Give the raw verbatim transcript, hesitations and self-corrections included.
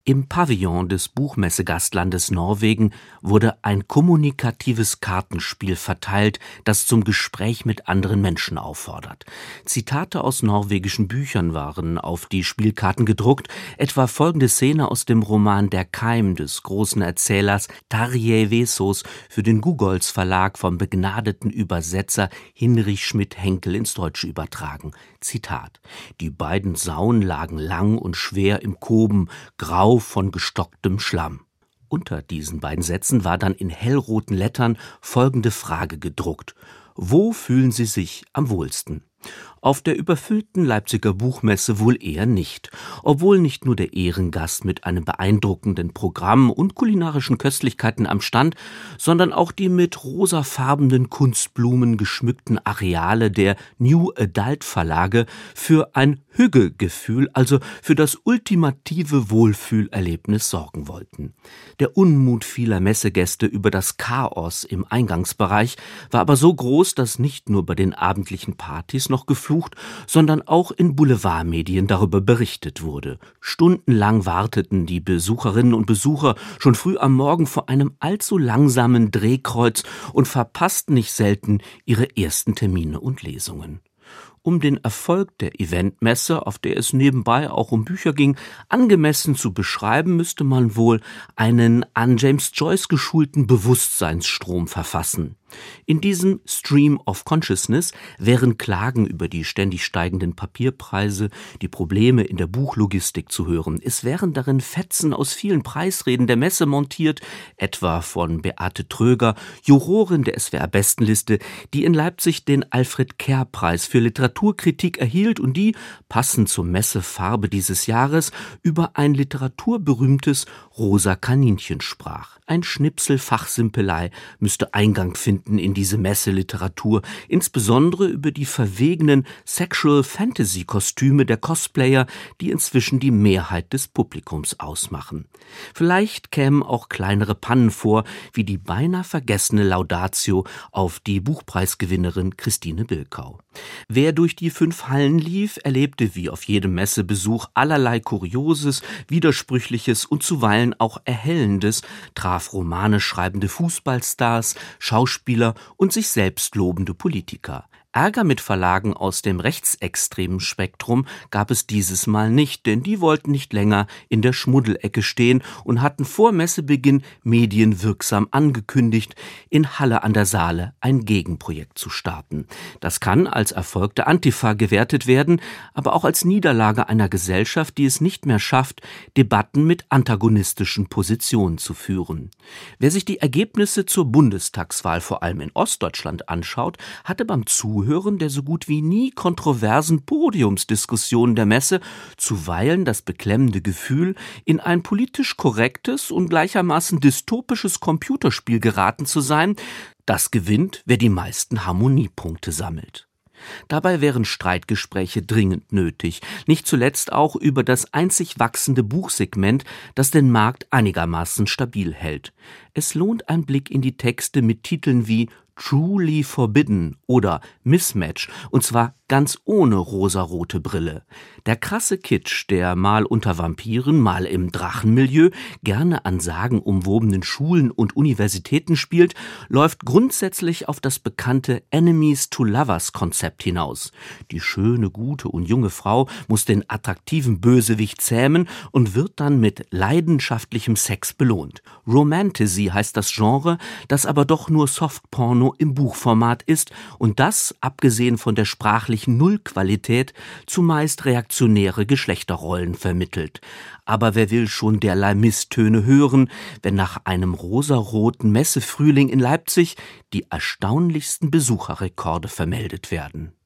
Im Pavillon des Buchmessegastlandes Norwegen wurde ein kommunikatives Kartenspiel verteilt, das zum Gespräch mit anderen Menschen auffordert. Zitate aus norwegischen Büchern waren auf die Spielkarten gedruckt, etwa folgende Szene aus dem Roman Der Keim des großen Erzählers Tarjei Vesaas für den Gugolz Verlag vom begnadeten Übersetzer Hinrich Schmidt-Henkel ins Deutsche übertragen. Zitat: Die beiden Sauen lagen lang und schwer im Koben, grau von gestocktem Schlamm. Unter diesen beiden Sätzen war dann in hellroten Lettern folgende Frage gedruckt: Wo fühlen Sie sich am wohlsten? Auf der überfüllten Leipziger Buchmesse wohl eher nicht, obwohl nicht nur der Ehrengast mit einem beeindruckenden Programm und kulinarischen Köstlichkeiten am Stand, sondern auch die mit rosafarbenen Kunstblumen geschmückten Areale der New Adult Verlage für ein Hügge-Gefühl, also für das ultimative Wohlfühlerlebnis sorgen wollten. Der Unmut vieler Messegäste über das Chaos im Eingangsbereich war aber so groß, dass nicht nur bei den abendlichen Partys noch geflucht, sondern auch in Boulevardmedien darüber berichtet wurde. Stundenlang warteten die Besucherinnen und Besucher schon früh am Morgen vor einem allzu langsamen Drehkreuz und verpassten nicht selten ihre ersten Termine und Lesungen. Um den Erfolg der Eventmesse, auf der es nebenbei auch um Bücher ging, angemessen zu beschreiben, müsste man wohl einen an James Joyce geschulten Bewusstseinsstrom verfassen. In diesem Stream of Consciousness wären Klagen über die ständig steigenden Papierpreise, die Probleme in der Buchlogistik zu hören. Es wären darin Fetzen aus vielen Preisreden der Messe montiert, etwa von Beate Tröger, Jurorin der S W R-Bestenliste, die in Leipzig den Alfred-Kerr-Preis für Literaturkritik erhielt und die, passend zur Messefarbe dieses Jahres, über ein literaturberühmtes Rosa Kaninchen sprach. Ein Schnipsel Fachsimpelei müsste Eingang finden in diese Messeliteratur, insbesondere über die verwegenen Sexual-Fantasy-Kostüme der Cosplayer, die inzwischen die Mehrheit des Publikums ausmachen. Vielleicht kämen auch kleinere Pannen vor, wie die beinahe vergessene Laudatio auf die Buchpreisgewinnerin Christine Bilkau. Wer durch die fünf Hallen lief, erlebte wie auf jedem Messebesuch allerlei Kurioses, Widersprüchliches und zuweilen auch Erhellendes, traf Romane schreibende Fußballstars, Schauspieler und sich selbst lobende Politiker. Ärger mit Verlagen aus dem rechtsextremen Spektrum gab es dieses Mal nicht, denn die wollten nicht länger in der Schmuddelecke stehen und hatten vor Messebeginn medienwirksam angekündigt, in Halle an der Saale ein Gegenprojekt zu starten. Das kann als Erfolg der Antifa gewertet werden, aber auch als Niederlage einer Gesellschaft, die es nicht mehr schafft, Debatten mit antagonistischen Positionen zu führen. Wer sich die Ergebnisse zur Bundestagswahl vor allem in Ostdeutschland anschaut, hatte beim Zuhören der so gut wie nie kontroversen Podiumsdiskussionen der Messe zuweilen das beklemmende Gefühl, in ein politisch korrektes und gleichermaßen dystopisches Computerspiel geraten zu sein, das gewinnt, wer die meisten Harmoniepunkte sammelt. Dabei wären Streitgespräche dringend nötig, nicht zuletzt auch über das einzig wachsende Buchsegment, das den Markt einigermaßen stabil hält. Es lohnt ein Blick in die Texte mit Titeln wie Truly Forbidden oder Mismatch, und zwar ganz ohne rosarote Brille. Der krasse Kitsch, der mal unter Vampiren, mal im Drachenmilieu, gerne an sagenumwobenen Schulen und Universitäten spielt, läuft grundsätzlich auf das bekannte Enemies-to-Lovers-Konzept hinaus. Die schöne, gute und junge Frau muss den attraktiven Bösewicht zähmen und wird dann mit leidenschaftlichem Sex belohnt. Romantasy heißt das Genre, das aber doch nur Softporno im Buchformat ist und das, abgesehen von der sprachlichen Nullqualität, zumeist reaktionäre Geschlechterrollen vermittelt. Aber wer will schon derlei Misstöne hören, wenn nach einem rosaroten Messefrühling in Leipzig die erstaunlichsten Besucherrekorde vermeldet werden?